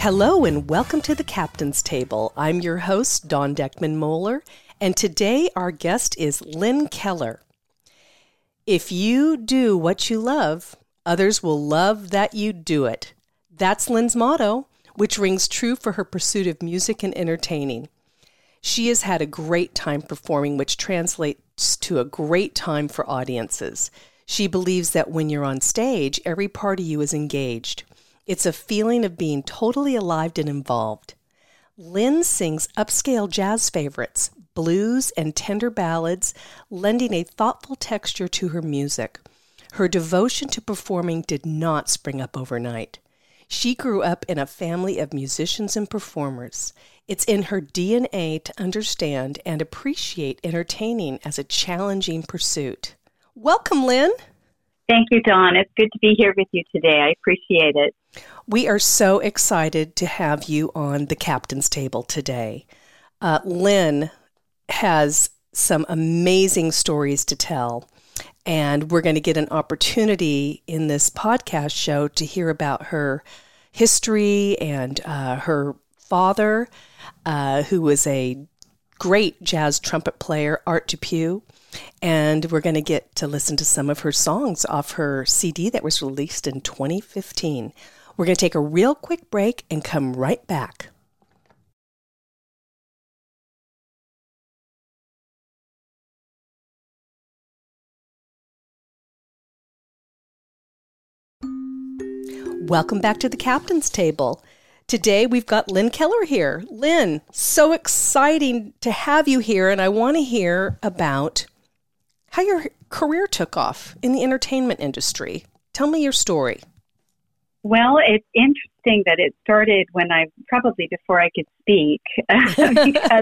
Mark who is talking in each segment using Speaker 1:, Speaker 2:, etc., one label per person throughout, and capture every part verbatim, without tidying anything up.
Speaker 1: Hello and welcome to the Captain's Table. I'm your host, Dawn Deckman-Moeller, and today our guest is Lynn Keller. If you do what you love, others will love that you do it. That's Lynn's motto, which rings true for her pursuit of music and entertaining. She has had a great time performing, which translates to a great time for audiences. She believes that when you're on stage, every part of you is engaged. It's a feeling of being totally alive and involved. Lynn sings upscale jazz favorites, blues, and tender ballads, lending a thoughtful texture to her music. Her devotion to performing did not spring up overnight. She grew up in a family of musicians and performers. It's in her D N A to understand and appreciate entertaining as a challenging pursuit. Welcome, Lynn.
Speaker 2: Thank you, Dawn. It's good to be here with you today. I appreciate it.
Speaker 1: We are so excited to have you on the Captain's Table today. Uh, Lynn has some amazing stories to tell, and we're going to get an opportunity in this podcast show to hear about her history and uh, her father, uh, who was a great jazz trumpet player, Art Depew. And we're going to get to listen to some of her songs off her C D that was released in twenty fifteen. We're going to take a real quick break and come right back. Welcome back to the Captain's Table. Today we've got Lynn Keller here. Lynn, so exciting to have you here, and I want to hear about how your career took off in the entertainment industry. Tell me your story.
Speaker 2: Well, it's interesting that it started when I, probably before I could speak, because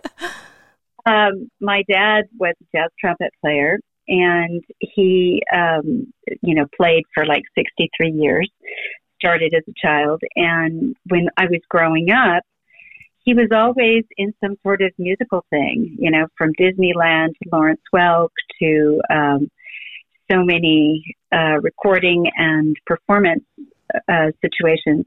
Speaker 2: um, my dad was a jazz trumpet player, and he, um, you know, played for like sixty-three years, started as a child, and when I was growing up, he was always in some sort of musical thing, you know, from Disneyland to Lawrence Welk to um, so many uh, recording and performance uh, situations.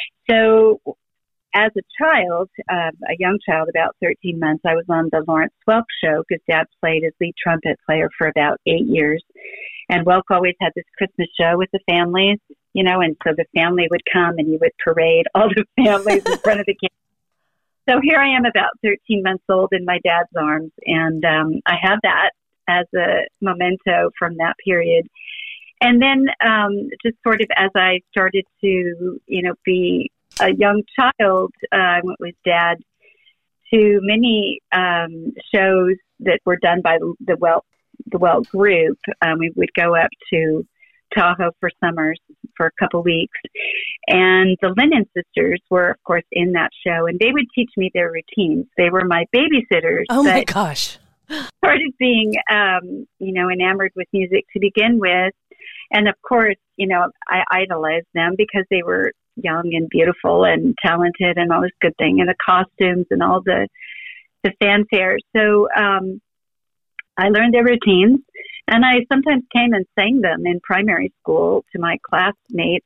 Speaker 2: So as a child, uh, a young child, about thirteen months, I was on the Lawrence Welk show because Dad played as lead trumpet player for about eight years. And Welk always had this Christmas show with the families, you know, and so the family would come and he would parade all the families in front of the camera. So here I am about thirteen months old in my dad's arms, and um, I have that as a memento from that period. And then um, just sort of as I started to, you know, be a young child, uh, I went with Dad to many um, shows that were done by the Welk, the Welk group. Um, we would go up to Tahoe for summers for a couple weeks. And the Lennon sisters were, of course, in that show, and they would teach me their routines. They were my babysitters.
Speaker 1: Oh, my gosh.
Speaker 2: Started being, um, you know, enamored with music to begin with. And, of course, you know, I idolized them because they were young and beautiful and talented and all this good thing, and the costumes and all the, the fanfare. So um, I learned their routines. And I sometimes came and sang them in primary school to my classmates.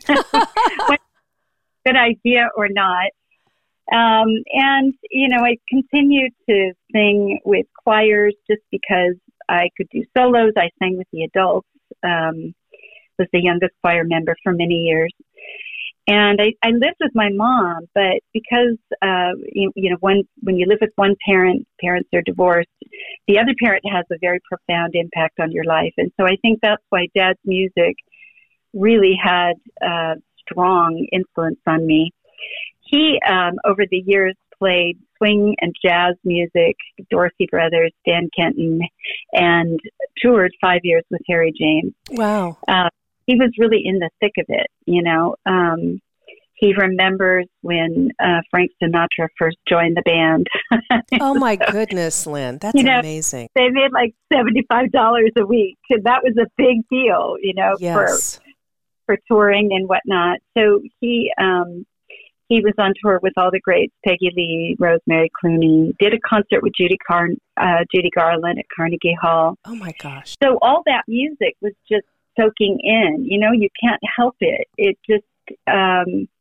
Speaker 2: Good idea or not. Um, and, you know, I continued to sing with choirs just because I could do solos. I sang with the adults, um, was the youngest choir member for many years. And I, I lived with my mom, but because, uh, you, you know, one, when you live with one parent, parents are divorced, the other parent has a very profound impact on your life. And so I think that's why Dad's music really had a strong influence on me. He, um, over the years, played swing and jazz music, Dorsey Brothers, Dan Kenton, and toured five years with Harry James.
Speaker 1: Wow.
Speaker 2: Uh, he was really in the thick of it, you know. Um, he remembers when uh, Frank Sinatra first joined the band.
Speaker 1: Oh, my goodness, Lynn. That's
Speaker 2: you know,
Speaker 1: amazing.
Speaker 2: They made like seventy-five dollars a week. And that was a big deal, you know,
Speaker 1: yes.
Speaker 2: for for touring and whatnot. So he um, he was on tour with all the greats, Peggy Lee, Rosemary Clooney, did a concert with Judy, Car- uh, Judy Garland at Carnegie Hall.
Speaker 1: Oh, my gosh.
Speaker 2: So all that music was just soaking in, you know, you can't help it. It just, um,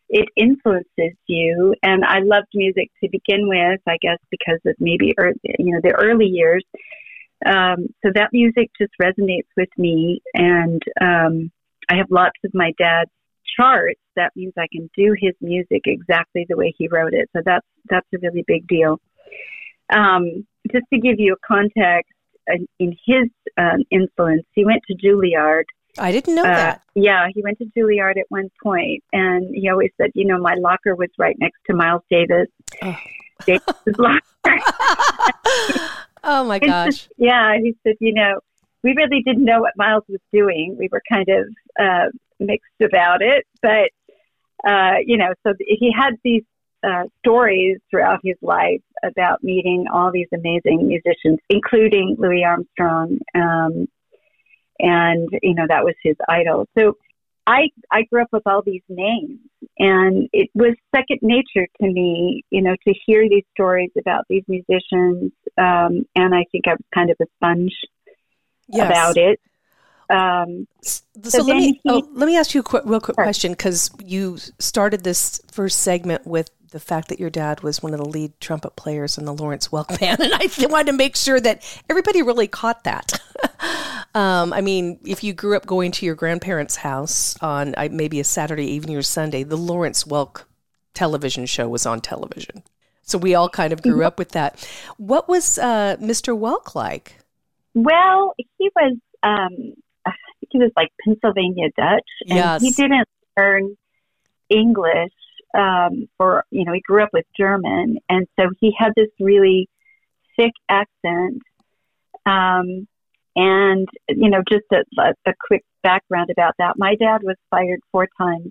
Speaker 2: it influences you. And I loved music to begin with, I guess, because of maybe, early, you know, the early years. Um, so that music just resonates with me. And um, I have lots of my dad's charts. That means I can do his music exactly the way he wrote it. So that's, that's a really big deal. Um, just to give you a context, uh, in his um, influence, he went to Juilliard.
Speaker 1: I didn't know uh, that.
Speaker 2: Yeah, he went to Juilliard at one point, and he always said, you know, my locker was right next to Miles Davis.
Speaker 1: Oh,
Speaker 2: Davis's locker.
Speaker 1: Oh my gosh.
Speaker 2: Just, yeah, he said, you know, we really didn't know what Miles was doing. We were kind of uh, mixed about it, but, uh, you know, so he had these uh, stories throughout his life about meeting all these amazing musicians, including Louis Armstrong. Um, and, you know, that was his idol. So I, I grew up with all these names, and it was second nature to me, you know, to hear these stories about these musicians. Um, and I think I was kind of a sponge yes. about it. Um,
Speaker 1: so, so let me he, oh, let me ask you a quick, real quick sure. question, because you started this first segment with the fact that your dad was one of the lead trumpet players in the Lawrence Welk Band, and I wanted to make sure that everybody really caught that. um, I mean, if you grew up going to your grandparents' house on uh, maybe a Saturday evening or Sunday, the Lawrence Welk television show was on television. So we all kind of grew mm-hmm. up with that. What was uh, Mister Welk like?
Speaker 2: Well, he was, um, I think he was like Pennsylvania Dutch, and
Speaker 1: yes.
Speaker 2: he didn't learn English. Um, for, you know, he grew up with German, and so he had this really thick accent. Um, and, you know, just a, a, a quick background about that. My dad was fired four times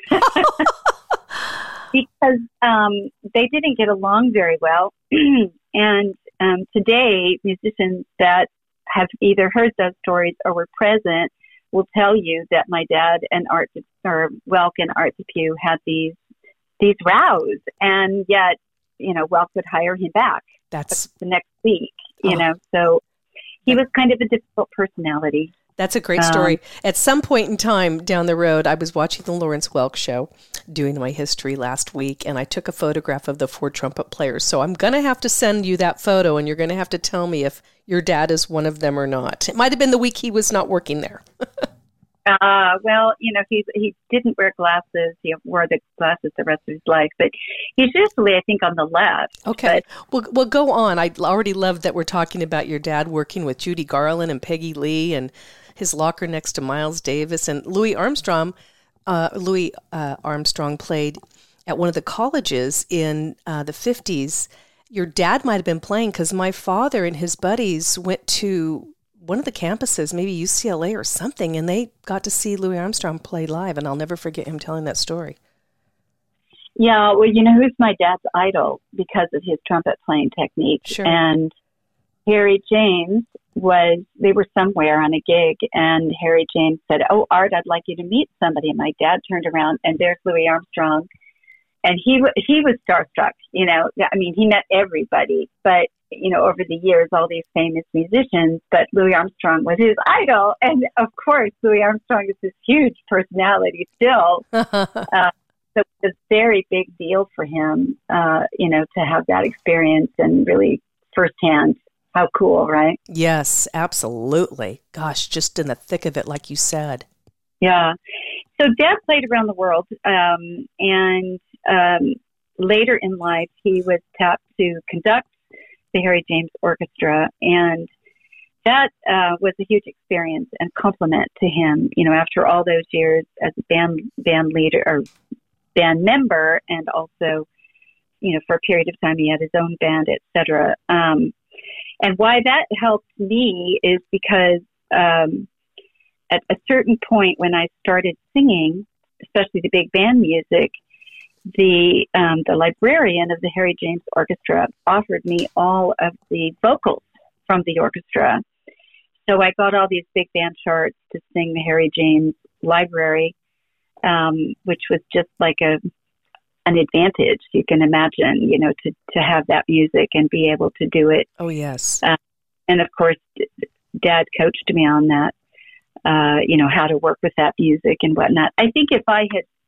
Speaker 2: because um, they didn't get along very well. And um, today, musicians that have either heard those stories or were present will tell you that my dad and Art, or Welk and Art Depew had these these rows, and yet, you know, Welk would hire him back
Speaker 1: That's
Speaker 2: the next week, you
Speaker 1: oh.
Speaker 2: know, so he was kind of a difficult personality.
Speaker 1: That's a great story. Um, At some point in time down the road, I was watching the Lawrence Welk show, doing my history last week, and I took a photograph of the four trumpet players. So I'm going to have to send you that photo, and you're going to have to tell me if your dad is one of them or not. It might have been the week he was not working there.
Speaker 2: Uh, well, you know, he he didn't wear glasses. He wore the glasses the rest of his life, but he's usually, I think, on the left.
Speaker 1: Okay.
Speaker 2: But,
Speaker 1: well, well, go on. I already love that we're talking about your dad working with Judy Garland and Peggy Lee, and his locker next to Miles Davis, and Louis Armstrong. Uh, Louis uh, Armstrong played at one of the colleges in uh, the fifties. Your dad might have been playing, because my father and his buddies went to one of the campuses, maybe U C L A or something, and they got to see Louis Armstrong play live, and I'll never forget him telling that story.
Speaker 2: Yeah, well, you know who's my dad's idol because of his trumpet playing technique?
Speaker 1: Sure.
Speaker 2: And Harry James was, they were somewhere on a gig, and Harry James said, "Oh, Art, I'd like you to meet somebody." And my dad turned around, and there's Louis Armstrong. And he he was starstruck, you know. I mean, he met everybody, but, you know, over the years, all these famous musicians, but Louis Armstrong was his idol. And, of course, Louis Armstrong is this huge personality still. uh, so it's a very big deal for him, uh, you know, to have that experience and really firsthand. How cool, right?
Speaker 1: Yes, absolutely. Gosh, just in the thick of it, like you said.
Speaker 2: Yeah. So Dad played around the world, um, and um, later in life, he was tapped to conduct the Harry James Orchestra, and that uh, was a huge experience and compliment to him. You know, after all those years as a band band leader or band member, and also, you know, for a period of time he had his own band, et cetera. Um, and why that helped me is because um, at a certain point when I started singing, especially the big band music, the um, the librarian of the Harry James Orchestra offered me all of the vocals from the orchestra. So I got all these big band charts to sing the Harry James library, um, which was just like a an advantage, you can imagine, you know, to, to have that music and be able to do it.
Speaker 1: Oh, yes.
Speaker 2: Uh, and, of course, Dad coached me on that, uh, you know, how to work with that music and whatnot. I think if I had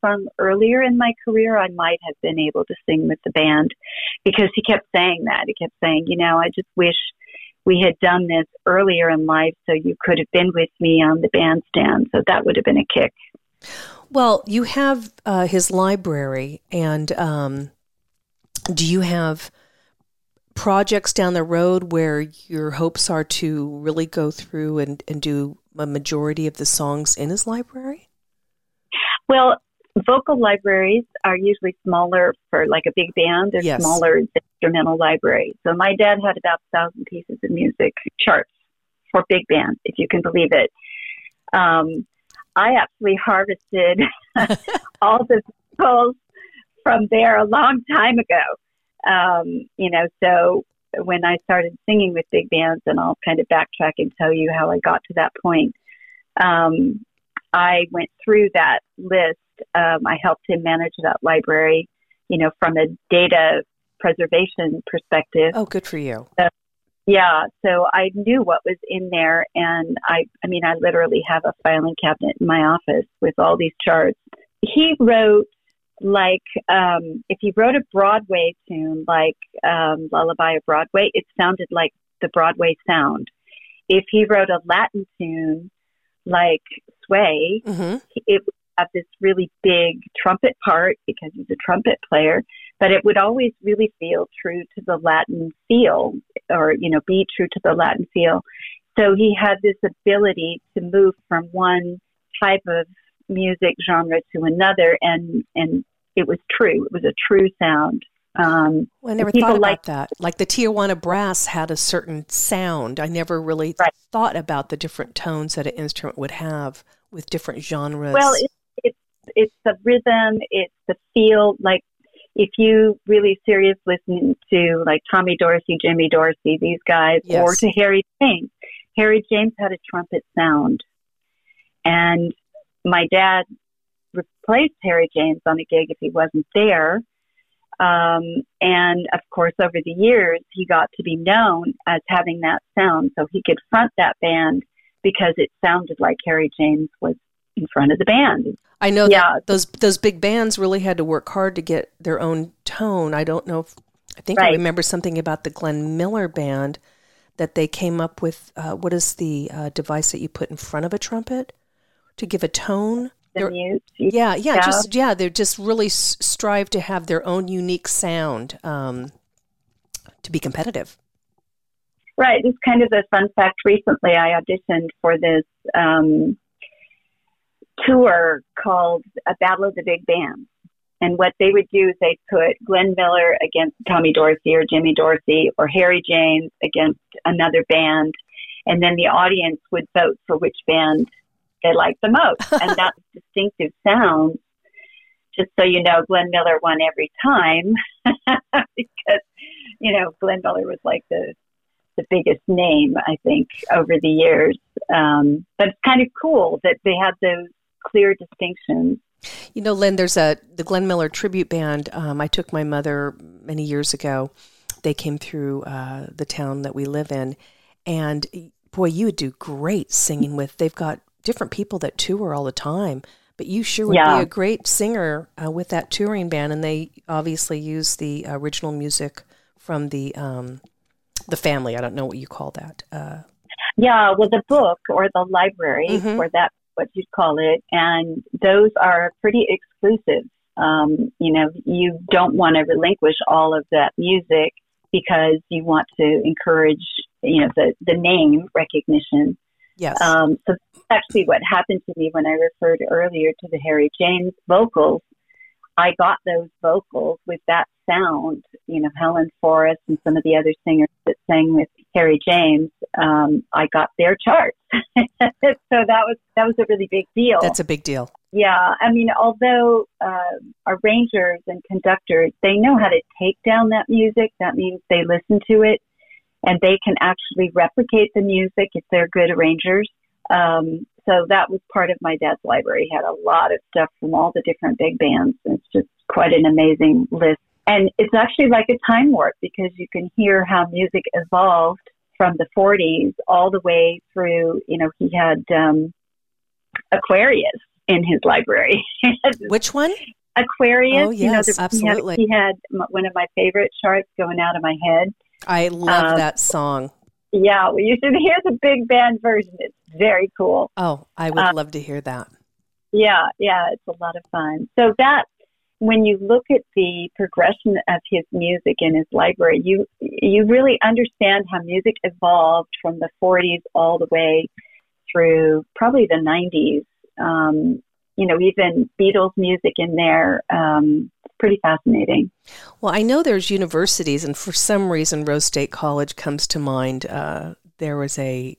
Speaker 2: sung earlier in my career, I might have been able to sing with the band, because he kept saying that. He kept saying, you know, I just wish we had done this earlier in life so you could have been with me on the bandstand. So that would have been a kick.
Speaker 1: Well, you have uh, his library, and um, do you have projects down the road where your hopes are to really go through and, and do a majority of the songs in his library?
Speaker 2: Well, vocal libraries are usually smaller for like a big band. They're
Speaker 1: Yes.
Speaker 2: smaller instrumental library. So my dad had about a thousand pieces of music charts for big bands, if you can believe it. Um, I actually harvested all the vocals from there a long time ago. Um, you know, so when I started singing with big bands, and I'll kind of backtrack and tell you how I got to that point. Um, I went through that list. Um, I helped him manage that library, you know, from a data preservation perspective.
Speaker 1: Oh, good for you.
Speaker 2: So, yeah. So I knew what was in there. And I, I mean, I literally have a filing cabinet in my office with all these charts. He wrote like, um, if he wrote a Broadway tune, like um, Lullaby of Broadway, it sounded like the Broadway sound. If he wrote a Latin tune, like Sway,
Speaker 1: Mm-hmm.
Speaker 2: it would have this really big trumpet part because he's a trumpet player, but it would always really feel true to the Latin feel, or, you know, be true to the Latin feel. So he had this ability to move from one type of music genre to another, and, and it was true. It was a true sound. Um,
Speaker 1: Well, I never
Speaker 2: people
Speaker 1: thought about
Speaker 2: like-
Speaker 1: that. Like the Tijuana Brass had a certain sound. I never really
Speaker 2: Right.
Speaker 1: thought about the different tones that an instrument would have with different genres.
Speaker 2: Well, it's it's it's the rhythm, it's the feel. Like if you really serious listening to like Tommy Dorsey, Jimmy Dorsey, these guys,
Speaker 1: Yes.
Speaker 2: or to Harry James. Harry James had a trumpet sound, and my dad replaced Harry James on a gig if he wasn't there. Um, and of course, over the years, he got to be known as having that sound, so he could front that band because it sounded like Harry James was in front of the band.
Speaker 1: I know
Speaker 2: Yeah.
Speaker 1: that those those big bands really had to work hard to get their own tone. I don't know if I think I
Speaker 2: Right.
Speaker 1: remember something about the Glenn Miller band that they came up with. Uh, what is the uh, device that you put in front of a trumpet to give a tone?
Speaker 2: The
Speaker 1: They're-
Speaker 2: mute.
Speaker 1: Yeah, yeah,
Speaker 2: Yeah.
Speaker 1: just yeah, they just really s- strive to have their own unique sound um, to be competitive.
Speaker 2: Right. It's kind of a fun fact. Recently, I auditioned for this um, tour called A Battle of the Big Bands. And what they would do is they'd put Glenn Miller against Tommy Dorsey or Jimmy Dorsey, or Harry James against another band. And then the audience would vote for which band they liked the most. And that distinctive sound, just so you know, Glenn Miller won every time because, you know, Glenn Miller was like the the biggest name, I think, over the years. Um, but it's kind of cool that they had those clear distinctions.
Speaker 1: You know, Lynn, there's a the Glenn Miller tribute band. Um, I took my mother many years ago. They came through uh, the town that we live in, and boy, you would do great singing with. They've got different people that tour all the time, but you sure would
Speaker 2: Yeah.
Speaker 1: be a great singer uh, with that touring band. And they obviously use the original music from the um, the family. I don't know what you call that. Uh,
Speaker 2: Yeah, well, the book or the library,
Speaker 1: Mhm.
Speaker 2: or that what you'd call it, and those are pretty exclusive. Um, you know, you don't want to relinquish all of that music because you want to encourage, you know, the, the name recognition.
Speaker 1: yes.
Speaker 2: Um, so that's actually what happened to me when I referred earlier to the Harry James vocals. I got those vocals with that sound, you know, Helen Forrest and some of the other singers that sang with Harry James. Um, I got their charts. So that was, that was a really big deal.
Speaker 1: That's a big deal.
Speaker 2: Yeah. I mean, although uh, arrangers and conductors, they know how to take down that music. That means they listen to it and they can actually replicate the music if they're good arrangers. Um, so that was part of my dad's library. He had a lot of stuff from all the different big bands. It's just quite an amazing list. And it's actually like a time warp because you can hear how music evolved from the forties all the way through, you know, he had um, Aquarius in his library.
Speaker 1: Which one?
Speaker 2: Aquarius.
Speaker 1: Oh, yes,
Speaker 2: you know, the,
Speaker 1: absolutely.
Speaker 2: He had, he had one of my favorite charts, Going Out of My Head.
Speaker 1: I love
Speaker 2: um,
Speaker 1: that song.
Speaker 2: Yeah, well, you should hear the big band version. It's very cool.
Speaker 1: Oh, I would
Speaker 2: uh,
Speaker 1: love to hear that.
Speaker 2: Yeah, yeah, it's a lot of fun. So that, when you look at the progression of his music in his library, you you really understand how music evolved from the forties all the way through probably the nineties. Um, you know, even Beatles music in there. Um, it's pretty fascinating.
Speaker 1: Well, I know there's universities, and for some reason, Rose State College comes to mind. Uh, there was a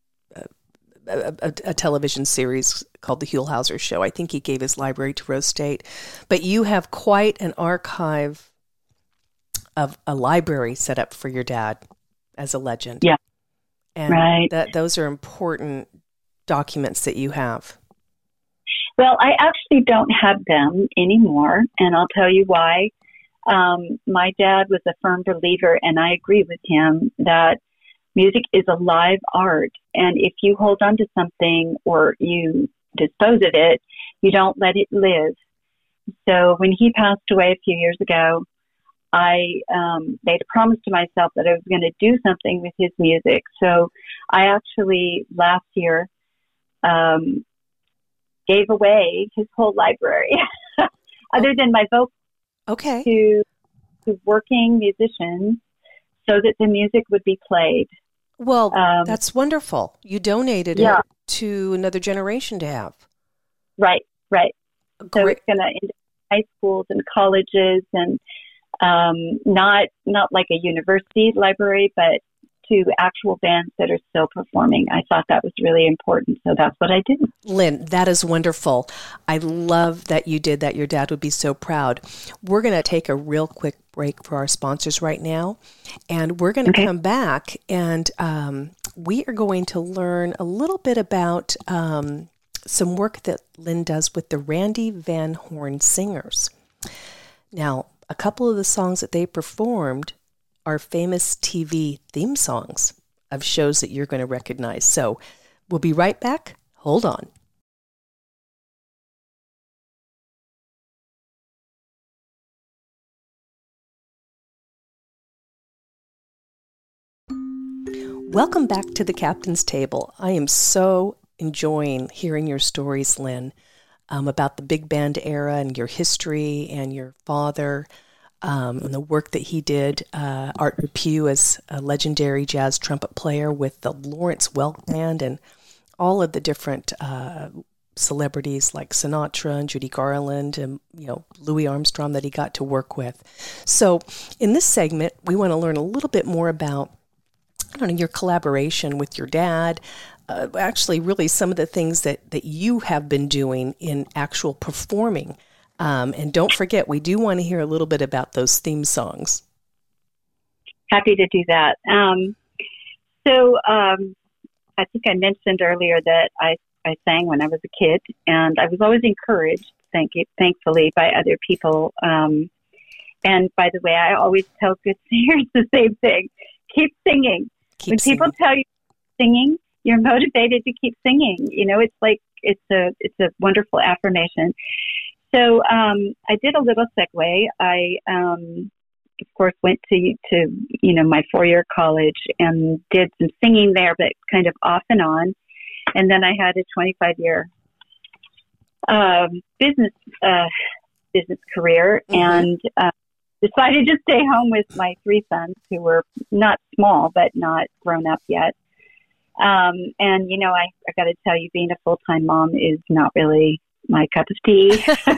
Speaker 1: A, a, a television series called The Huell-Hauser Show. I think he gave his library to Rose State. But you have quite an archive of a library set up for your dad as a legend.
Speaker 2: Yeah,
Speaker 1: and
Speaker 2: right.
Speaker 1: that those are important documents that you have.
Speaker 2: Well, I actually don't have them anymore, and I'll tell you why. Um, my dad was a firm believer, and I agree with him, that music is a live art, and if you hold on to something or you dispose of it, you don't let it live. So when he passed away a few years ago, I um, made a promise to myself that I was going to do something with his music. So I actually last year um, gave away his whole library, other than my vocal,
Speaker 1: okay,
Speaker 2: to, to working musicians, so that the music would be played.
Speaker 1: Well,
Speaker 2: um,
Speaker 1: that's wonderful. You donated
Speaker 2: yeah.
Speaker 1: it to another generation to have.
Speaker 2: Right, right.
Speaker 1: Great.
Speaker 2: So it's going to end up in high schools and colleges, and um, not not like a university library, but to actual bands that are still performing. I thought that was really important, so that's what I did.
Speaker 1: Lynn, that is wonderful. I love that you did that. Your dad would be so proud. We're going to take a real quick break for our sponsors right now, and we're going to okay. come back, and um, we are going to learn a little bit about um, some work that Lynn does with the Randy Van Horn Singers. Now, a couple of the songs that they performed are famous T V theme songs of shows that you're going to recognize. So we'll be right back. Hold on. Welcome back to the Captain's Table. I am so enjoying hearing your stories, Lynn, um, about the big band era and your history and your father. Um, and the work that he did, uh, Art Depew as a legendary jazz trumpet player with the Lawrence Welk Band, and all of the different uh, celebrities like Sinatra and Judy Garland and, you know, Louis Armstrong that he got to work with. So in this segment, we want to learn a little bit more about, I don't know, your collaboration with your dad, uh, actually really some of the things that, that you have been doing in actual performing. Um, and don't forget, we do want to hear a little bit about those theme songs.
Speaker 2: Happy to do that. Um, so um, I think I mentioned earlier that I, I sang when I was a kid, and I was always encouraged, thank you, thankfully, by other people. Um, and by the way, I always tell good singers the same thing. Keep singing.
Speaker 1: Keep
Speaker 2: when
Speaker 1: singing.
Speaker 2: People tell you singing, you're motivated to keep singing. You know, it's like, it's a, it's a wonderful affirmation. So um, I did a little segue. I, um, of course, went to, to you know, my four-year college and did some singing there, but kind of off and on. And then I had a twenty-five-year um, business uh, business career, mm-hmm. and uh, decided to stay home with my three sons, who were not small, but not grown up yet. Um, and, you know, I, I got to tell you, being a full-time mom is not really my cup of tea.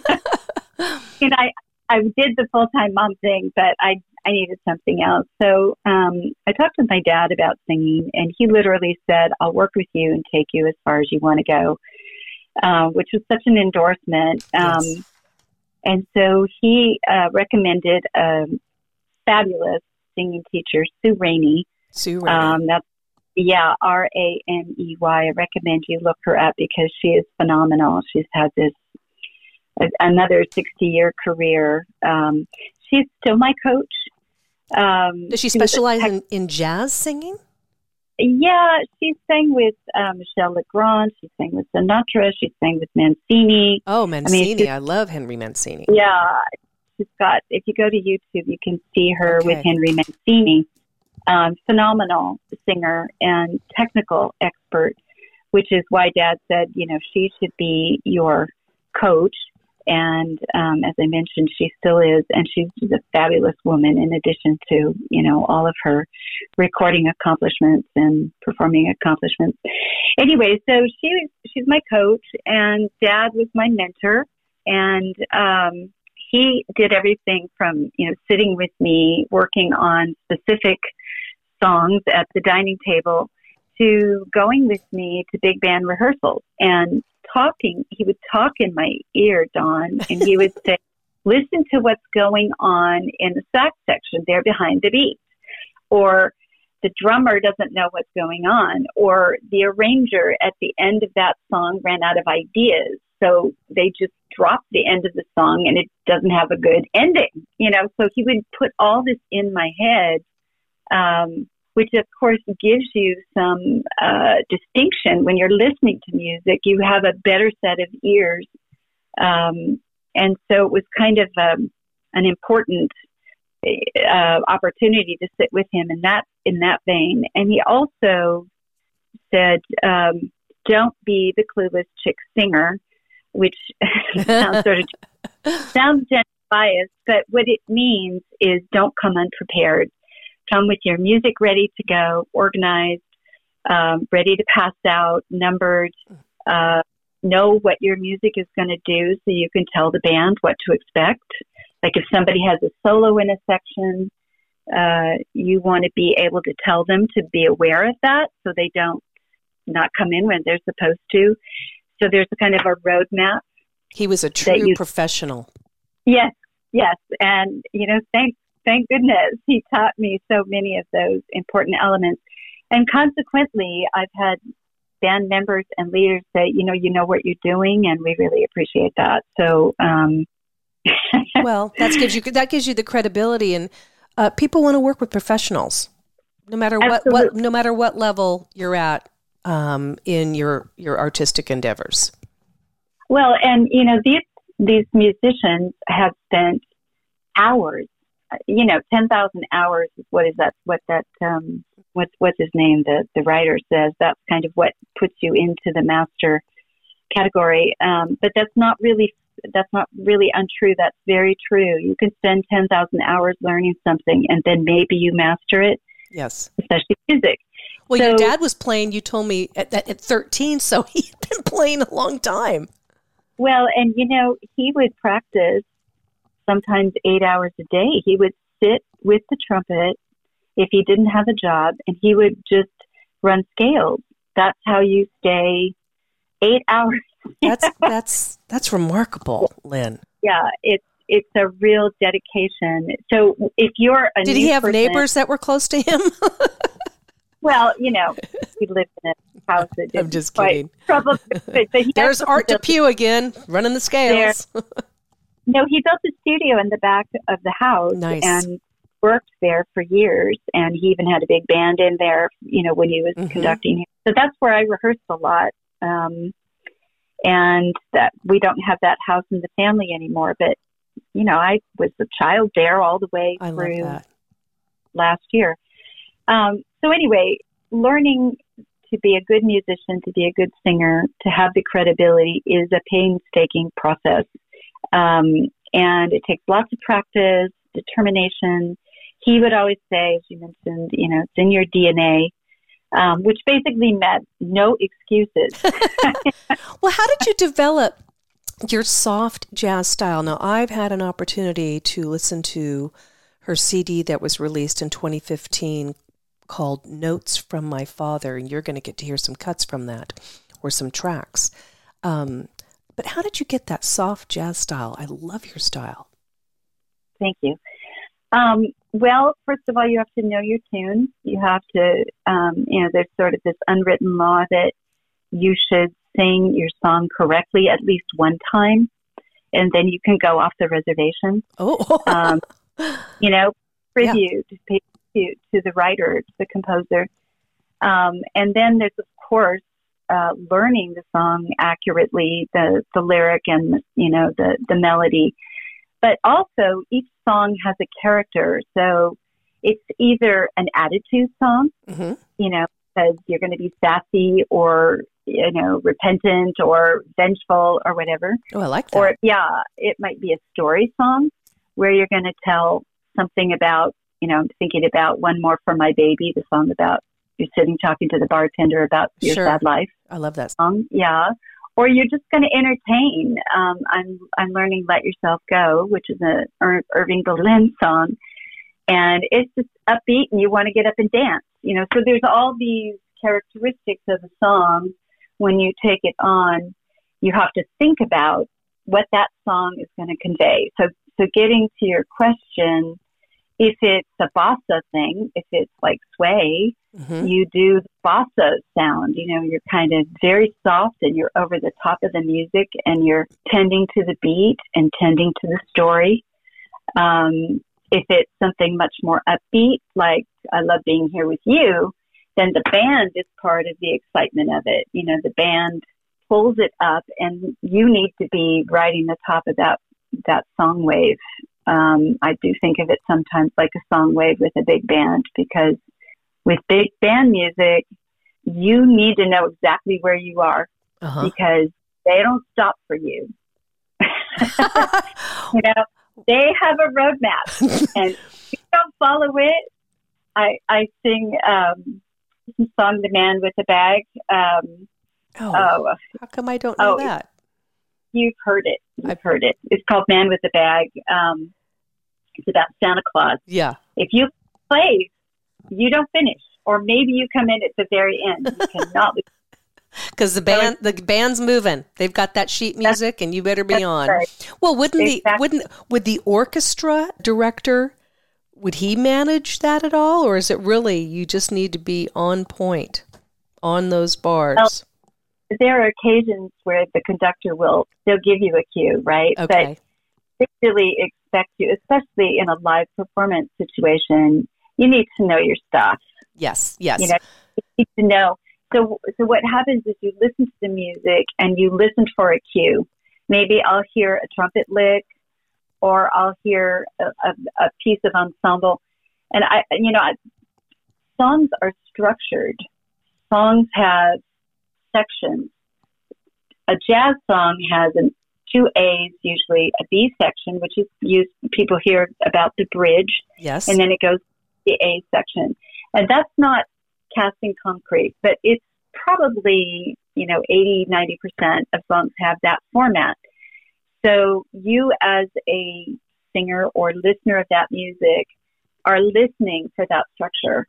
Speaker 2: And I, I did the full-time mom thing, but I, I needed something else. So um, I talked to my dad about singing, and he literally said, I'll work with you and take you as far as you want to go, uh, which was such an endorsement. Um,
Speaker 1: yes.
Speaker 2: And so he uh, recommended a fabulous singing teacher, Sue Rainey.
Speaker 1: Sue Rainey.
Speaker 2: Um, that's Yeah, R A N E Y. I recommend you look her up because she is phenomenal. She's had this another sixty-year career. Um, she's still my coach. Um,
Speaker 1: Does she
Speaker 2: she
Speaker 1: specialize in, in jazz singing?
Speaker 2: Yeah, she sang with um, Michel Legrand. She sang with Sinatra. She sang with Mancini.
Speaker 1: Oh, Mancini. I, mean, I love Henry Mancini.
Speaker 2: Yeah. She's got, if you go to YouTube, you can see her
Speaker 1: okay.
Speaker 2: with Henry Mancini. Um, phenomenal singer and technical expert, which is why Dad said, you know, she should be your coach. And um, as I mentioned, she still is, and she's a fabulous woman in addition to, you know, all of her recording accomplishments and performing accomplishments. Anyway, so she was, she's my coach, and Dad was my mentor, and um, he did everything from, you know, sitting with me, working on specific songs at the dining table, to going with me to big band rehearsals and talking. He would talk in my ear, Dawn, and he would say, listen to what's going on in the sax section there behind the beat. Or the drummer doesn't know what's going on. Or the arranger at the end of that song ran out of ideas. So they just dropped the end of the song and it doesn't have a good ending. You know, so he would put all this in my head, um, which of course gives you some uh, distinction when you're listening to music. You have a better set of ears. Um, and so it was kind of um, an important uh, opportunity to sit with him in that, in that vein. And he also said, um, don't be the clueless chick singer, which sounds sort of, sounds gender biased, but what it means is don't come unprepared. Come with your music ready to go, organized, um, ready to pass out, numbered, uh, know what your music is going to do so you can tell the band what to expect. Like if somebody has a solo in a section, uh, you want to be able to tell them to be aware of that so they don't not come in when they're supposed to. So there's a kind of a roadmap.
Speaker 1: He was a true you, professional.
Speaker 2: Yes, yes. And, you know, thank Thank goodness he taught me so many of those important elements. And consequently, I've had band members and leaders say, you know, you know what you're doing, and we really appreciate that. So, um,
Speaker 1: well, that gives you that gives you the credibility, and uh, people want to work with professionals, no matter what, what no matter what level you're at um, in your your artistic endeavors.
Speaker 2: Well, and you know, these these musicians have spent hours. You know, ten thousand hours is what is that, what that, um, what's, what's his name, the, the writer says. That's kind of what puts you into the master category. Um, but that's not really, that's not really untrue. That's very true. You can spend ten thousand hours learning something and then maybe you master it.
Speaker 1: Yes.
Speaker 2: Especially music.
Speaker 1: Well,
Speaker 2: so,
Speaker 1: your dad was playing, you told me, at, at thirteen, so he'd been playing a long time.
Speaker 2: Well, and you know, he would practice sometimes eight hours a day. He would sit with the trumpet if he didn't have a job, and he would just run scales. That's how you stay eight hours.
Speaker 1: that's that's that's remarkable, Lynn.
Speaker 2: Yeah, it's it's a real dedication. So if you're a
Speaker 1: did
Speaker 2: new
Speaker 1: he have
Speaker 2: person,
Speaker 1: neighbors that were close to him?
Speaker 2: Well, you know, he lived in a house that
Speaker 1: I'm just kidding.
Speaker 2: Probably, but, but he
Speaker 1: There's Art Depew again, running the scales.
Speaker 2: No, he built a studio in the back of the house
Speaker 1: nice.
Speaker 2: and worked there for years. And he even had a big band in there, you know, when he was mm-hmm. conducting. So that's where I rehearsed a lot. Um, and that we don't have that house in the family anymore. But, you know, I was a child there all the way
Speaker 1: I
Speaker 2: through
Speaker 1: love that.
Speaker 2: last year. Um, so anyway, learning to be a good musician, to be a good singer, to have the credibility is a painstaking process. Um, and it takes lots of practice, determination. He would always say, as you mentioned, you know, it's in your D N A, um, which basically meant no excuses.
Speaker 1: Well, how did you develop your soft jazz style? Now, I've had an opportunity to listen to her C D that was released in twenty fifteen called Notes from My Father, and you're going to get to hear some cuts from that or some tracks. Um, But how did you get that soft jazz style? I love your style.
Speaker 2: Thank you. Um, well, first of all, you have to know your tunes. You have to, um, you know, there's sort of this unwritten law that you should sing your song correctly at least one time, and then you can go off the reservation.
Speaker 1: Oh,
Speaker 2: um, you know, tribute, yeah. pay tribute to the writer, to the composer. Um, and then there's, of course, uh, learning the song accurately, the, the lyric and, you know, the, the melody. But also, each song has a character. So it's either an attitude song, mm-hmm. you know, because you're going to be sassy or, you know, repentant or vengeful or whatever.
Speaker 1: Oh, I like that.
Speaker 2: Or, yeah, it might be a story song where you're going to tell something about, you know, I'm thinking about One More for My Baby, the song about you're sitting talking to the bartender about your
Speaker 1: sure.
Speaker 2: sad life.
Speaker 1: I love that
Speaker 2: song. Yeah. Or you're just going to entertain. Um, I'm I'm learning Let Yourself Go, which is a Ir- Irving Berlin song. And it's just upbeat and you want to get up and dance. You know, so there's all these characteristics of a song. When you take it on, you have to think about what that song is going to convey. So, so getting to your question, if it's a bossa thing, if it's like sway, mm-hmm. you do the bossa sound. You know, you're kind of very soft and you're over the top of the music and you're tending to the beat and tending to the story. Um, if it's something much more upbeat, like I Love Being Here With You, then the band is part of the excitement of it. You know, the band pulls it up and you need to be riding the top of that, that song wave. Um, I do think of it sometimes like a song wave with a big band, because with big band music, you need to know exactly where you are uh-huh. because they don't stop for you. You know, they have a roadmap and if you don't follow it, I, I sing, um, some song, The Man with the Bag. Um,
Speaker 1: oh, oh, how come I don't know oh, that?
Speaker 2: You've heard it. You've I've heard it. It's called Man with the Bag. Um, it's about Santa Claus.
Speaker 1: Yeah.
Speaker 2: If you play, you don't finish, or maybe you come in at the very end. You cannot.
Speaker 1: Because the band, so the band's moving. They've got that sheet music, and you better be on.
Speaker 2: Right.
Speaker 1: Well, wouldn't
Speaker 2: exactly.
Speaker 1: the wouldn't would the orchestra director? Would he manage that at all, or is it really you just need to be on point on those bars?
Speaker 2: Well, there are occasions where the conductor will, they'll give you a cue, right?
Speaker 1: Okay.
Speaker 2: But they really expect you, especially in a live performance situation, you need to know your stuff.
Speaker 1: Yes, yes.
Speaker 2: You know, you need to know. So, so what happens is you listen to the music and you listen for a cue. Maybe I'll hear a trumpet lick, or I'll hear a, a, a piece of ensemble. And I, you know, I, songs are structured. Songs have sections. A jazz song has an, two A's, usually a B section, which is used, people hear about the bridge.
Speaker 1: Yes.
Speaker 2: And then it goes to the A section. And that's not casting concrete, but it's probably, you know, eighty, ninety percent of songs have that format. So you as a singer or listener of that music are listening for that structure.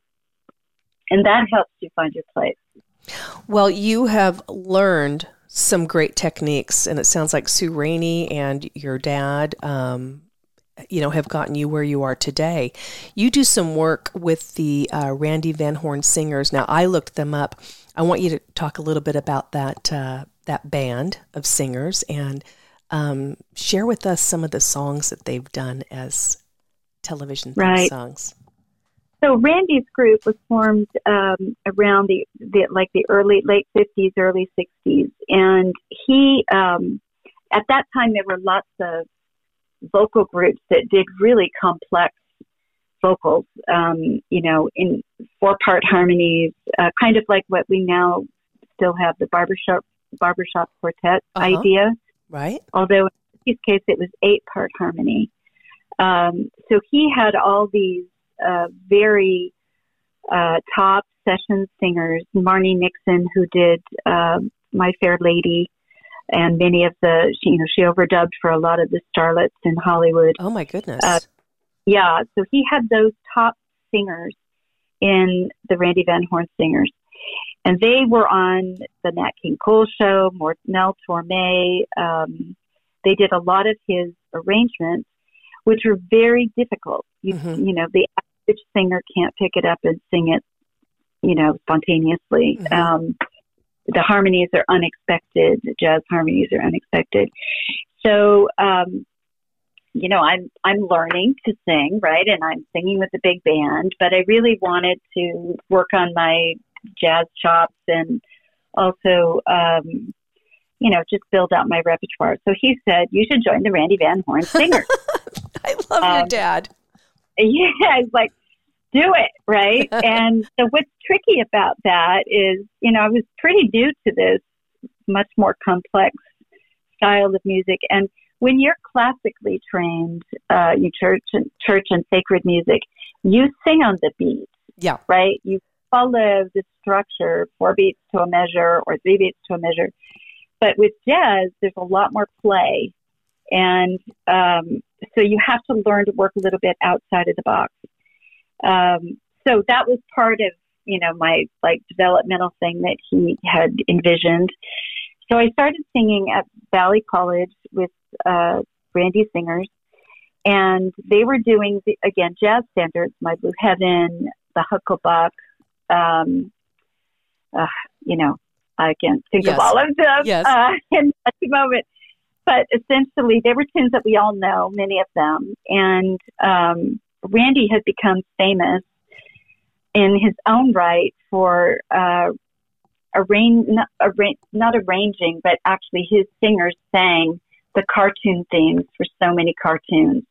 Speaker 2: And that helps you find your place.
Speaker 1: Well, you have learned some great techniques, and it sounds like Sue Rainey and your dad, um, you know, have gotten you where you are today. You do some work with the uh, Randy Van Horn Singers. Now, I looked them up. I want you to talk a little bit about that uh, that band of singers and Um, share with us some of the songs that they've done as television theme
Speaker 2: right.
Speaker 1: songs.
Speaker 2: So Randy's group was formed um, around the, the like the early late fifties, early sixties, and he um, at that time there were lots of vocal groups that did really complex vocals. Um, you know, in four part harmonies, uh, kind of like what we now still have the barbershop barbershop quartet uh-huh. idea.
Speaker 1: Right.
Speaker 2: Although in his case it was eight-part harmony. Um, so he had all these uh, very uh, top session singers. Marnie Nixon, who did uh, My Fair Lady, and many of the, she, you know, she overdubbed for a lot of the starlets in Hollywood.
Speaker 1: Oh my goodness.
Speaker 2: Uh, yeah. So he had those top singers in the Randy Van Horn Singers. And they were on the Nat King Cole Show, Mel Torme. Um, they did a lot of his arrangements, which were very difficult. You, mm-hmm. you know, the average singer can't pick it up and sing it, you know, spontaneously. Mm-hmm. Um, the harmonies are unexpected. The jazz harmonies are unexpected. So, um, you know, I'm I'm learning to sing, right? And I'm singing with the big band, but I really wanted to work on my jazz chops and also, um, you know, just build out my repertoire. So he said, you should join the Randy Van Horn Singers.
Speaker 1: I love um, your dad.
Speaker 2: Yeah, it's like, do it, right? And so what's tricky about that is, you know, I was pretty new to this much more complex style of music. And when you're classically trained, uh, you church and church and sacred music, you sing on the beat.
Speaker 1: Yeah.
Speaker 2: Right? You follow the structure, four beats to a measure or three beats to a measure. But with jazz, there's a lot more play. And um, so you have to learn to work a little bit outside of the box. Um, so that was part of, you know, my like developmental thing that he had envisioned. So I started singing at Valley College with uh, Randy Singers, and they were doing, the, again, jazz standards, My Blue Heaven, The Hucklebuck, um, uh, you know, I can't think
Speaker 1: yes.
Speaker 2: of all of them
Speaker 1: yes.
Speaker 2: uh, in at the moment. But essentially, they were tunes that we all know, many of them. And um, Randy has become famous in his own right for uh, arrange, not, arra- not arranging, but actually his singers sang the cartoon themes for so many cartoons.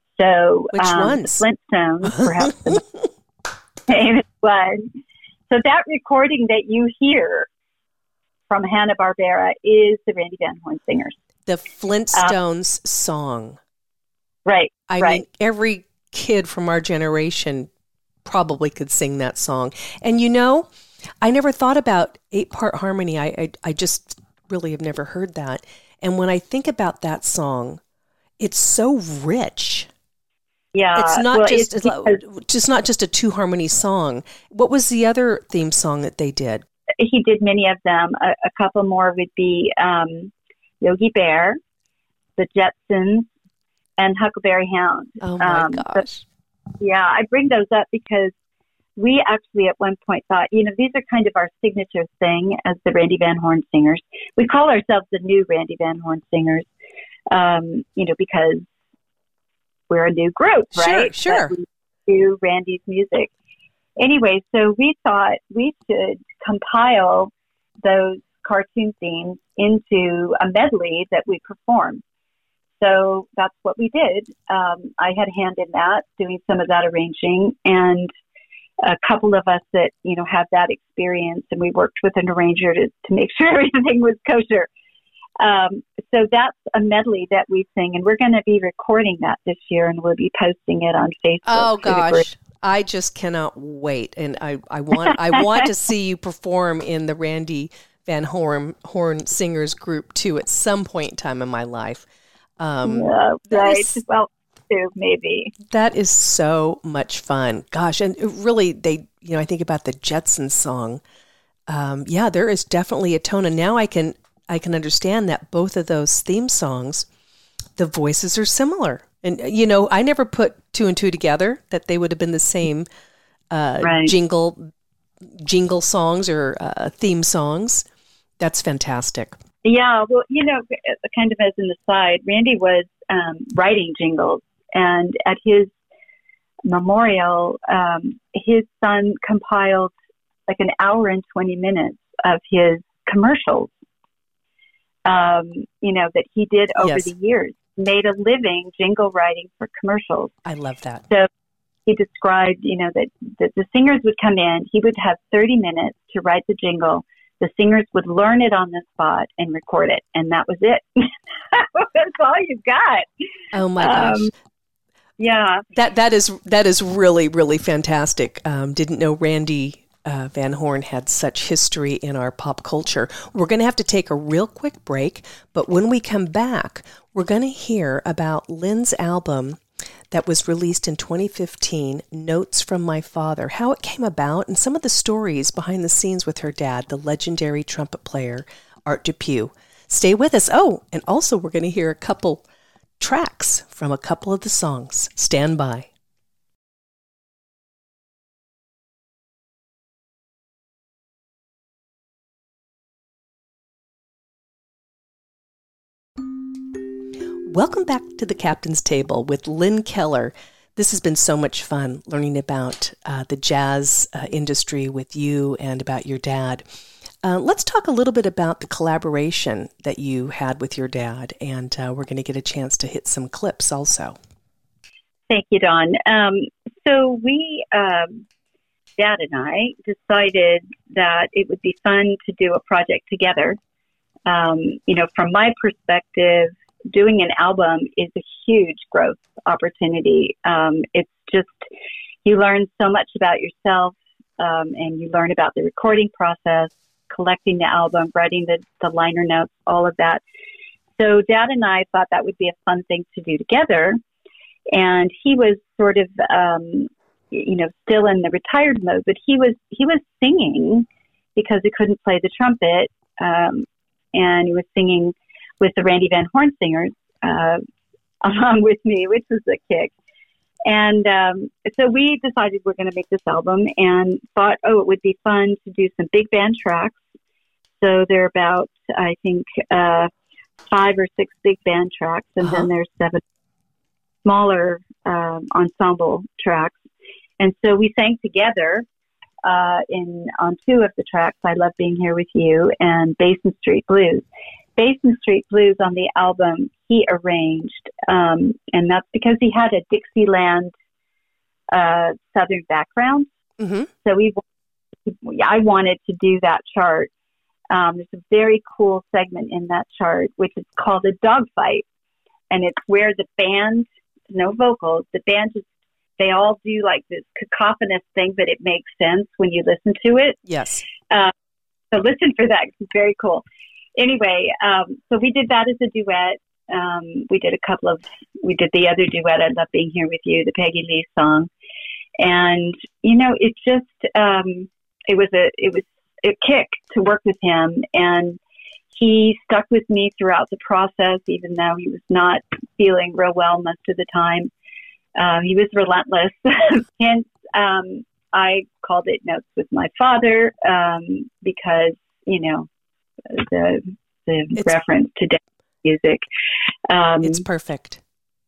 Speaker 2: So
Speaker 1: Which
Speaker 2: um,
Speaker 1: ones?
Speaker 2: The Flintstones, perhaps the most famous one. So that recording that you hear from Hanna-Barbera is the Randy Van Horn Singers.
Speaker 1: The Flintstones uh, song.
Speaker 2: Right.
Speaker 1: I
Speaker 2: right.
Speaker 1: mean, every kid from our generation probably could sing that song. And you know, I never thought about eight-part harmony. I, I I just really have never heard that. And when I think about that song, it's so rich.
Speaker 2: Yeah.
Speaker 1: It's not
Speaker 2: well,
Speaker 1: just
Speaker 2: it's
Speaker 1: it's just not just a two-harmony song. What was the other theme song that they did?
Speaker 2: He did many of them. A, a couple more would be um, Yogi Bear, the Jetsons, and Huckleberry Hound.
Speaker 1: Oh, my
Speaker 2: um,
Speaker 1: gosh.
Speaker 2: But, yeah, I bring those up because we actually at one point thought, you know, these are kind of our signature thing as the Randy Van Horn Singers. We call ourselves the new Randy Van Horn Singers, um, you know, because we're a new group, right?
Speaker 1: Sure, sure.
Speaker 2: But we do Randy's music. Anyway, so we thought we should compile those cartoon themes into a medley that we performed. So that's what we did. Um, I had a hand in that, doing some of that arranging, and a couple of us that, you know, have that experience, and we worked with an arranger to, to make sure everything was kosher. Um, so that's a medley that we sing, and we're going to be recording that this year, and we'll be posting it on Facebook.
Speaker 1: Oh, gosh. I just cannot wait. And I, I want I want to see you perform in the Randy Van Horn, Horn Singers group, too, at some point in time in my life. Um,
Speaker 2: yeah, right.
Speaker 1: Is,
Speaker 2: well, too, maybe.
Speaker 1: That is so much fun. Gosh, and really, they, you know, I think about the Jetsons song. Um, yeah, there is definitely a tone. And now I can I can understand that both of those theme songs, the voices are similar. And, you know, I never put two and two together, that they would have been the same uh,
Speaker 2: right.
Speaker 1: jingle jingle songs or uh, theme songs. That's fantastic.
Speaker 2: Yeah, well, you know, kind of as an aside, Randy was um, writing jingles. And at his memorial, um, his son compiled like an hour and twenty minutes of his commercials, um, you know, that he did over
Speaker 1: yes.
Speaker 2: the years. Made a living jingle writing for commercials.
Speaker 1: I love that.
Speaker 2: So he described, you know, that, that the singers would come in, he would have thirty minutes to write the jingle. The singers would learn it on the spot and record it. And that was it. That's all you got.
Speaker 1: Oh my gosh. Um,
Speaker 2: yeah.
Speaker 1: That, that is, that is really, really fantastic. Um, didn't know Randy Uh, Van Horn had such history in our pop culture. We're going to have to take a real quick break, but when we come back, we're going to hear about Lynn's album that was released in twenty fifteen, Notes from My Father, how it came about, and some of the stories behind the scenes with her dad, the legendary trumpet player, Art Depew. Stay with us. Oh, and also we're going to hear a couple tracks from a couple of the songs. Stand by. Welcome back to the Captain's Table with Lynn Keller. This has been so much fun learning about uh, the jazz uh, industry with you and about your dad. Uh, let's talk a little bit about the collaboration that you had with your dad, and uh, we're going to get a chance to hit some clips also.
Speaker 2: Thank you, Dawn. Um, so we, um, Dad and I, decided that it would be fun to do a project together. Um, you know, from my perspective, doing an album is a huge growth opportunity. Um, it's just, you learn so much about yourself, um, and you learn about the recording process, collecting the album, writing the, the liner notes, all of that. So Dad and I thought that would be a fun thing to do together. And he was sort of, um, you know, still in the retired mode, but he was, he was singing because he couldn't play the trumpet. Um, and he was singing with the Randy Van Horn singers, uh, along with me, which was a kick. And um, so we decided we're going to make this album and thought, oh, it would be fun to do some big band tracks. So there are about, I think, uh, five or six big band tracks, and uh-huh. then there's seven smaller um, ensemble tracks. And so we sang together uh, in on two of the tracks, I Love Being Here With You and Basin Street Blues. Basin Street Blues on the album he arranged, um, and that's because he had a Dixieland uh, Southern background. Mm-hmm. So we, I wanted to do that chart. Um, there's a very cool segment in that chart, which is called a dogfight, and it's where the band, no vocals, the band just, they all do like this cacophonous thing, but it makes sense when you listen to it.
Speaker 1: Yes.
Speaker 2: Uh, so listen for that. It's very cool. Anyway, um, so we did that as a duet. Um, we did a couple of, we did the other duet, I Love Being Here With You, the Peggy Lee song. And, you know, it just, um, it was a, it was a kick to work with him. And he stuck with me throughout the process, even though he was not feeling real well most of the time. Uh, he was relentless. Hence, um, I called it Notes with My Father, um, because, you know, the the it's, reference to dance music. Um,
Speaker 1: it's perfect.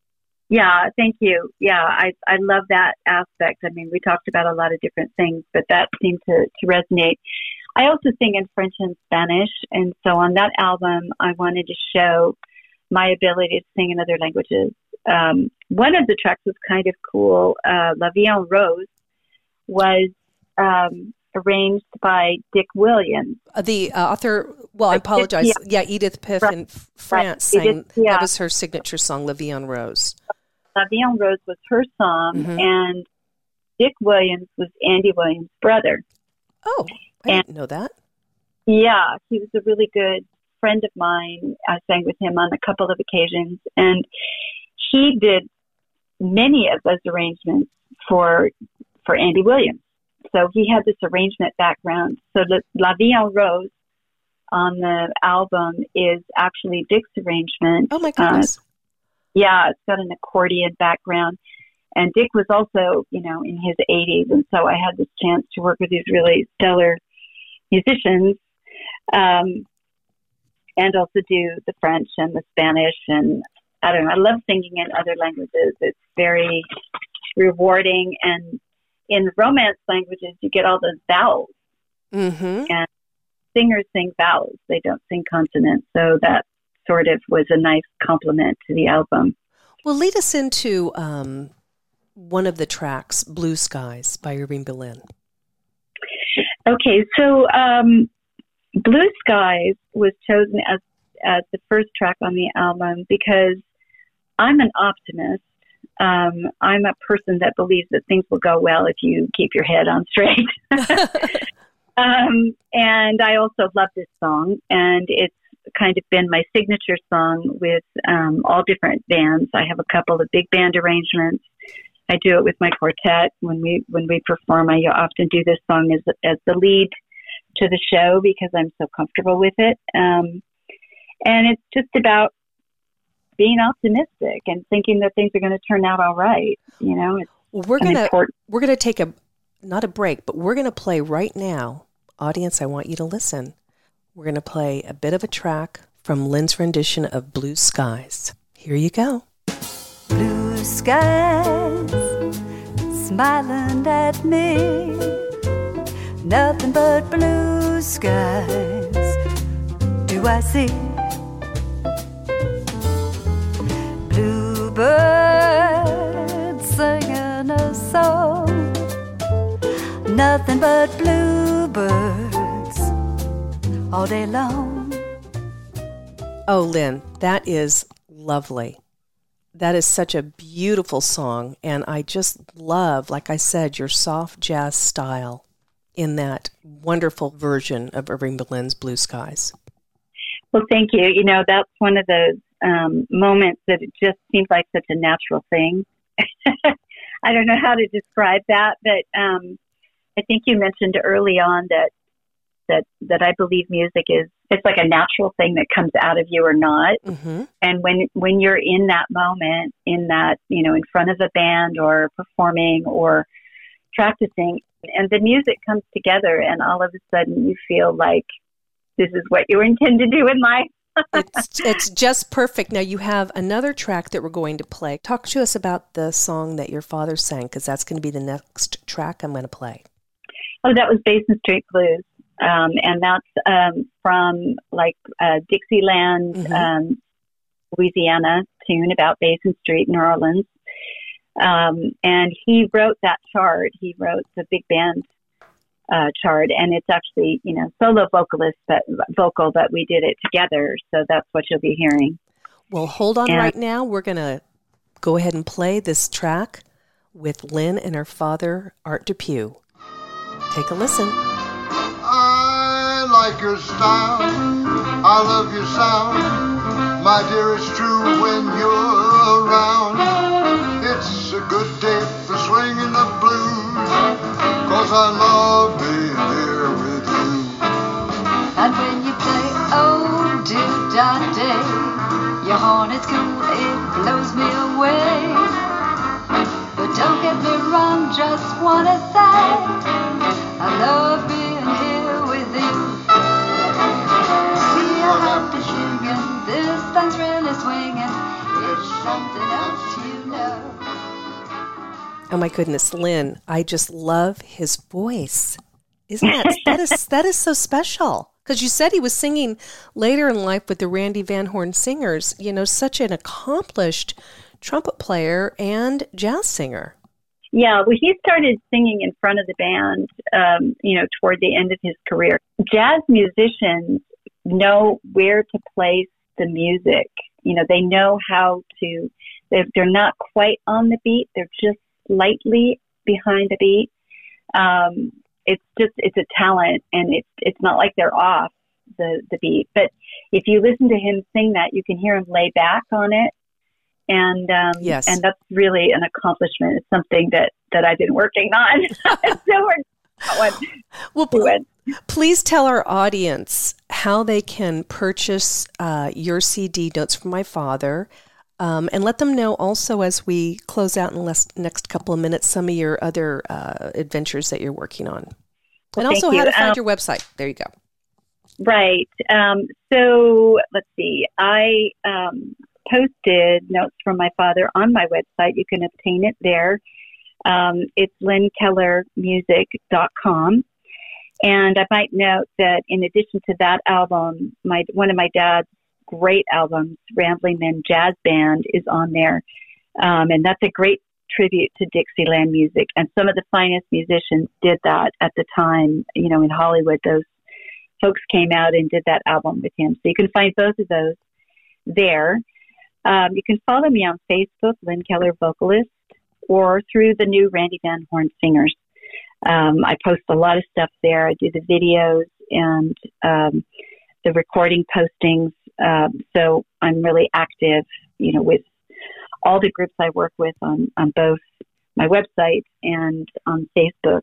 Speaker 2: Yeah, thank you. Yeah, I, I love that aspect. I mean, we talked about a lot of different things, but that seemed to, to resonate. I also sing in French and Spanish, and so on that album, I wanted to show my ability to sing in other languages. Um, one of the tracks was kind of cool. Uh, La Vie en Rose was um, arranged by Dick Williams.
Speaker 1: Uh, the uh, author, well, I apologize.
Speaker 2: Yeah,
Speaker 1: yeah Edith Piaf
Speaker 2: right.
Speaker 1: in France
Speaker 2: right.
Speaker 1: sang,
Speaker 2: Edith, yeah.
Speaker 1: that was her signature song, La Vie en Rose.
Speaker 2: La Vie en Rose was her song,
Speaker 1: mm-hmm.
Speaker 2: and Dick Williams was Andy Williams' brother.
Speaker 1: Oh, I and, didn't know that.
Speaker 2: Yeah, he was a really good friend of mine. I sang with him on a couple of occasions, and he did many of those arrangements for for Andy Williams. So he had this arrangement background. So the La Vie en Rose on the album is actually Dick's arrangement.
Speaker 1: Oh my goodness. Uh,
Speaker 2: yeah, it's got an accordion background. And Dick was also, you know, in his eighties. And so I had this chance to work with these really stellar musicians, um, and also do the French and the Spanish. And I don't know, I love singing in other languages. It's very rewarding. And in Romance languages, you get all those vowels.
Speaker 1: Mm-hmm.
Speaker 2: And singers sing vowels. They don't sing consonants. So that sort of was a nice compliment to the album.
Speaker 1: Well, lead us into um, one of the tracks, Blue Skies by Irving Berlin.
Speaker 2: Okay, so um, Blue Skies was chosen as, as the first track on the album because I'm an optimist. Um, I'm a person that believes that things will go well if you keep your head on straight. um, and I also love this song, and it's kind of been my signature song with um, all different bands. I have a couple of big band arrangements. I do it with my quartet. When we when we perform, I often do this song as as the lead to the show because I'm so comfortable with it. Um, and it's just about being optimistic and thinking that things are going to turn out all right. You know, it's
Speaker 1: well, we're gonna
Speaker 2: important...
Speaker 1: we're gonna take a not a break, but we're gonna play right now. Audience, I want you to listen. We're gonna play a bit of a track from Lynn's rendition of Blue Skies. Here you go.
Speaker 3: Blue skies smiling at me. Nothing but blue skies do I see. Bluebirds singing a song. Nothing but bluebirds all day long.
Speaker 1: Oh, Lynn, that is lovely. That is such a beautiful song, and I just love, like I said, your soft jazz style in that wonderful version of Irving Berlin's Blue Skies.
Speaker 2: Well, thank you. You know, that's one of those um, moments that it just seems like such a natural thing. I don't know how to describe that, but um, I think you mentioned early on that that that I believe music is, it's like a natural thing that comes out of you or not.
Speaker 1: Mm-hmm.
Speaker 2: And when when you're in that moment, in that, you know, in front of a band or performing or practicing, and the music comes together, and all of a sudden you feel like this is what you were intended to do in life.
Speaker 1: it's, it's just perfect. Now, you have another track that we're going to play. Talk to us about the song that your father sang, because that's going to be the next track I'm going to play.
Speaker 2: Oh, that was Basin Street Blues. Um, and that's um, from like uh, Dixieland,
Speaker 1: mm-hmm.
Speaker 2: um, Louisiana tune about Basin Street, New Orleans. Um, and he wrote that chart. He wrote the big band uh, chart, and it's actually, you know, solo vocalist, but vocal, but we did it together. So that's what you'll be hearing.
Speaker 1: Well, hold on
Speaker 2: and,
Speaker 1: right now. We're going to go ahead and play this track with Lynn and her father, Art Depew. Take a listen.
Speaker 4: I like your style, I love your sound, my dear, it's true when you're around. It's a good day for swinging the blues, cause I love being here with you.
Speaker 3: And when you play oh do da day, your horn is cool, it blows me away. But don't get me wrong, just wanna say I love being here with you. See how happy singing, this thing's really swinging. It's something else you know.
Speaker 1: Oh my goodness, Lynn, I just love his voice. Isn't that, that is, that is so special. Because you said he was singing later in life with the Randy Van Horn Singers, you know, such an accomplished trumpet player and jazz singer.
Speaker 2: Yeah, well, he started singing in front of the band, um, you know, toward the end of his career. Jazz musicians know where to place the music. You know, they know how to, they're, they're not quite on the beat. They're just slightly behind the beat. Um, it's just, it's a talent, and it's, it's not like they're off the, the beat. But if you listen to him sing that, you can hear him lay back on it. And um,
Speaker 1: yes.
Speaker 2: and that's really an accomplishment. It's something that, that I've been working on. So we're going
Speaker 1: well, pl- please tell our audience how they can purchase uh, your C D, Notes from My Father, um, and let them know also, as we close out in the next couple of minutes, some of your other uh, adventures that you're working on.
Speaker 2: Well,
Speaker 1: and also
Speaker 2: how
Speaker 1: to find
Speaker 2: um,
Speaker 1: your website. There you go.
Speaker 2: Right. Um, so let's see. I... Um, posted Notes from My Father on my website. You can obtain it there. Um, it's lynn keller music dot com. And I might note that in addition to that album, my one of my dad's great albums, Rambling Men Jazz Band, is on there. Um, and that's a great tribute to Dixieland music. And some of the finest musicians did that at the time, you know, in Hollywood. Those folks came out and did that album with him. So you can find both of those there. Um, you can follow me on Facebook, Lynn Keller Vocalist, or through the new Randy Van Horn Singers. Um, I post a lot of stuff there. I do the videos and um, the recording postings. Um, so I'm really active, you know, with all the groups I work with on, on both my website and on Facebook.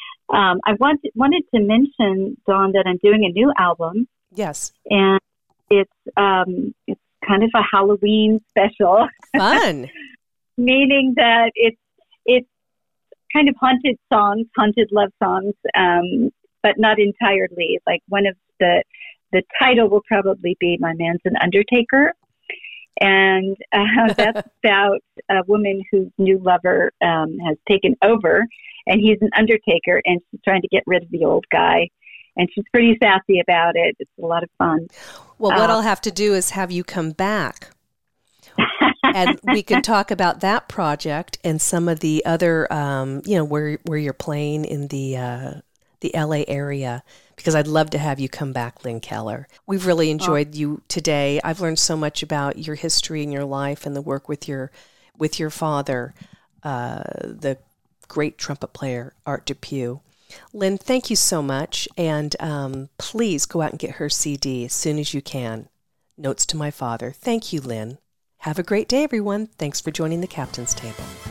Speaker 2: Um, I want, wanted to mention, Dawn, that I'm doing a new album.
Speaker 1: Yes.
Speaker 2: And it's um, it's kind of a Halloween special.
Speaker 1: Fun.
Speaker 2: Meaning that it's it's kind of haunted songs, haunted love songs, um, but not entirely. Like one of the the title will probably be My Man's an Undertaker. And uh, that's about a woman whose new lover um, has taken over, and he's an undertaker, and she's trying to get rid of the old guy. And she's pretty sassy about it. It's a lot of fun.
Speaker 1: Well, what
Speaker 2: uh,
Speaker 1: I'll have to do is have you come back. And we can talk about that project and some of the other, um, you know, where where you're playing in the uh, the L A area, because I'd love to have you come back, Lynn Keller. We've really enjoyed oh. you today. I've learned so much about your history and your life and the work with your with your father, uh, the great trumpet player Art Depew. Lynn, thank you so much, and um, please go out and get her C D as soon as you can. Notes to My Father. Thank you, Lynn. Have a great day, everyone. Thanks for joining the Captain's Table.